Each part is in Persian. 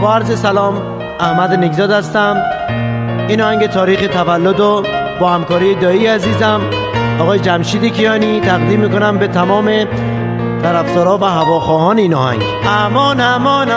با عرض سلام، احمد نگزاد هستم. این آهنگ تاریخ تولد و با همکاری دایی عزیزم آقای جمشید کیانی تقدیم میکنم به تمام طرفدارا و هواخواهان این آهنگ. امان امان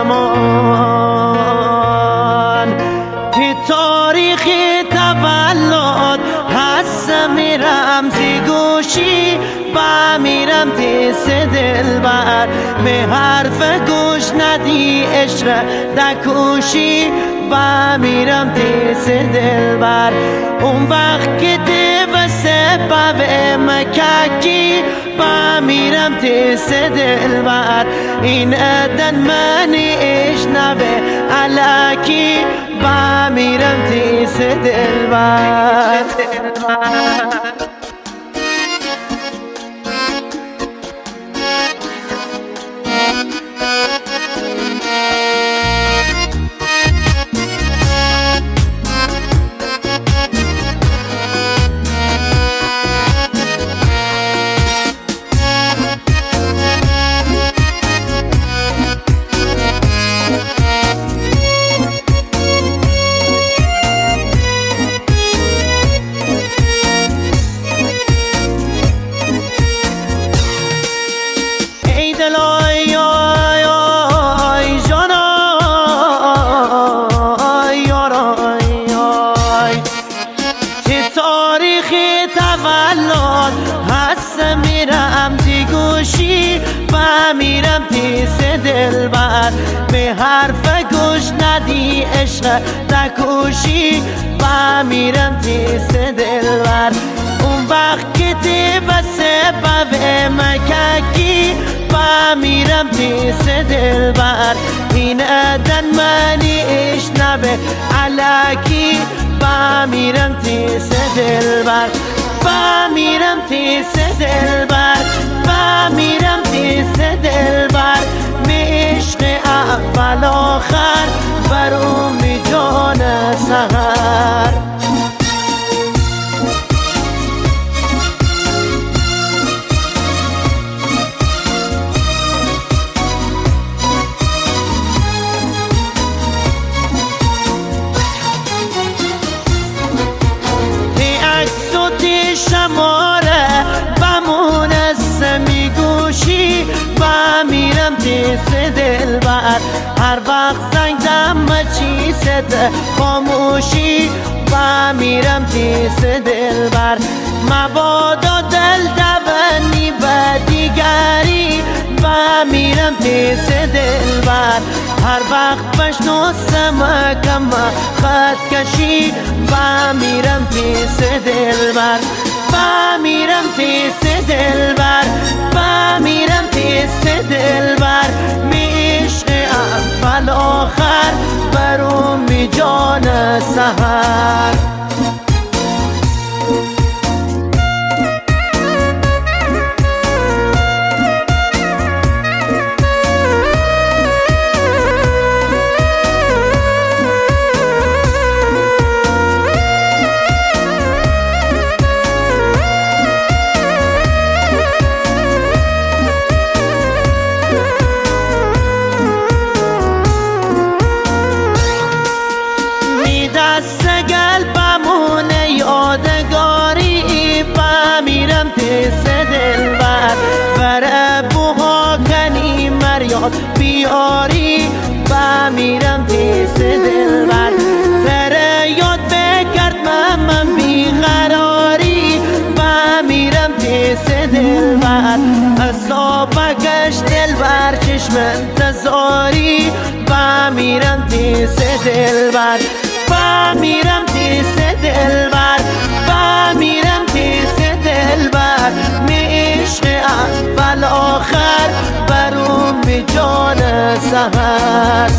امان که تاریخ تولد هست، میرم زی گوشی با میرم دست دلبر، به حرف گوش ندی عشق دکوشی با میرم دست دلبر. اون وقت که دوسته به مککی با میرم دست دلبر، این ادن منی اشنوه علاکی با میرم دست دلبر. میرم دست دلبر، به حرف گوش ندی عشق دکوشی با میرم دست دلبر. اون وقت که دوسته به مککی با میرم دست دلبر، این ادن منی اشنوه علاکی با میرم دست دلبر، با میرم دست دلبر، با میرم دست دلبر، به عشق اول آخر برام جان سحر. شماره بمون از میگوشی با میرم دست دلبر، هر وقت زنگ زم چی ست خاموشی با میرم دست دلبر. مبادا دل دوانی با دیگری با میرم دست دلبر، هر وقت بشناسم کم خط کشی با میرم دست دلبر، با میرم دست دلبر، با میرم دست دلبر، می عشق اول آخر برام جان سحر. سگل بمونه یادگاری با میرم دست دلبر، بر بوها کنی مریاد بیاری با میرم دست دلبر، تره یاد بکرد من بیقراری با میرم دست دلبر، اصابه گشت دلبر چشم انتظاری با میرم دست دلبر، با میرم دست دلبر، با میرم دست دلبر، می عشق اول آخر برام جان سحر.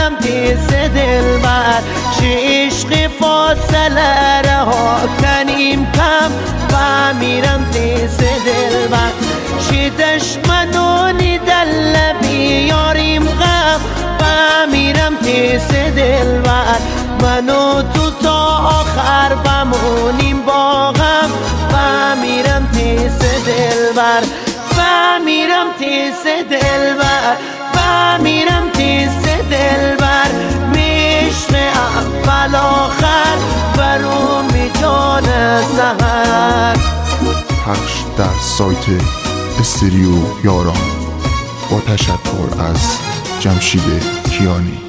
میرم تیز دلبر، چه عشق فاصله رها کنیم کم و میرم تیز دلبر، چه دشمنانی در لبی یاریم غم و میرم تیز دلبر، من و تو تا آخر بمونیم با غم و میرم تیز دلبر، و میرم تیز دلبر، و میرم تیز دلبر، میشق اول آخر بروم جان سهر. پخش در سایت استریو یاران با تشکر از جمشید کیانی.